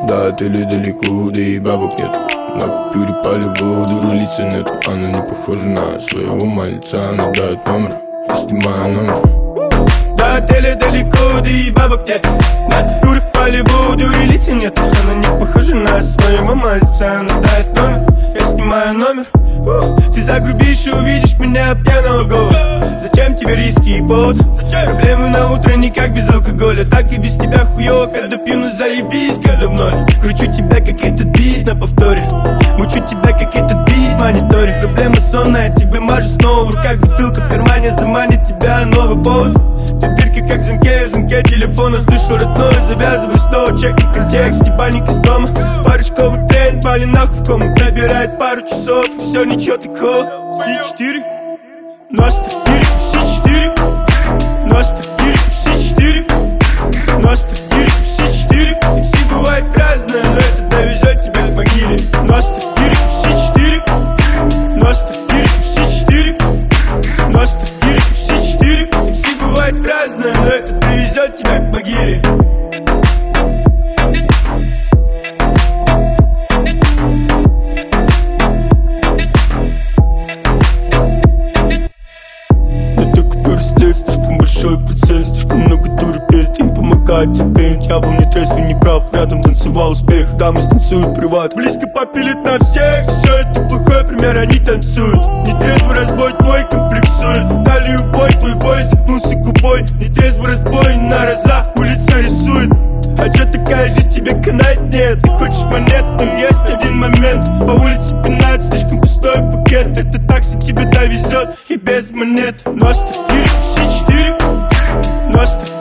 Да, ты ли далеко, да и бабок нет. На купюре полеводу рулиться нет. Она не похожа на своего мальца. Она дает номер, я снимаю номер. Да, ты ли далеко, да и бабок нет. На купюрах полеводу рулиться нет. Она не похожа на своего мальца. Она дает номер, я снимаю номер. Ты загрубишь и увидишь меня пьяного голода. Зачем тебе риски и повод? Проблемы на утро никак без алкоголя. Так и без тебя хуёво, когда пью, ну заебись, когда в ноль. Кручу тебя, как этот бит на повторе. Мучу тебя, как этот бит в мониторе. Проблема сонная, тебе мажу снова. В руках бутылка, в кармане заманит тебя новый повод. Ты дырка, как в замке телефона. Слышу родное, завязывай снова. Чекни контекст, ебальник из дома. Парочковый трен, пали нахуй в кому. Пробирает пару часов, все ничего такого. C4 Ностальгирик, C4 Ностальгирик, C4 Ностальгирик, C4 Такси бывает разное, но это довезет тебя к могиле. Ностальгирик, C4 Ностальгирик, C4 Ностальгирик, C4 Такси бывает разное, но это довезет тебя к могиле. Слишком большой процент, слишком много дуры перед им помогает тебе. Я был не трезвый, не прав, рядом танцевал успех. Дамы станцуют приват, близко попилит на всех. Все это плохой пример, они танцуют. Нетрезвый разбой твой комплексует. Талию бой, твой бой запнулся губой. Нетрезвый разбой на раза улица рисует. А чё такая жизнь тебе канает? Нет, ты хочешь монет, но есть один момент. По улице пинает слишком пустой пакет. Это такси тебя довезет и без монет. Ностальгирик, C4 Ностальгирик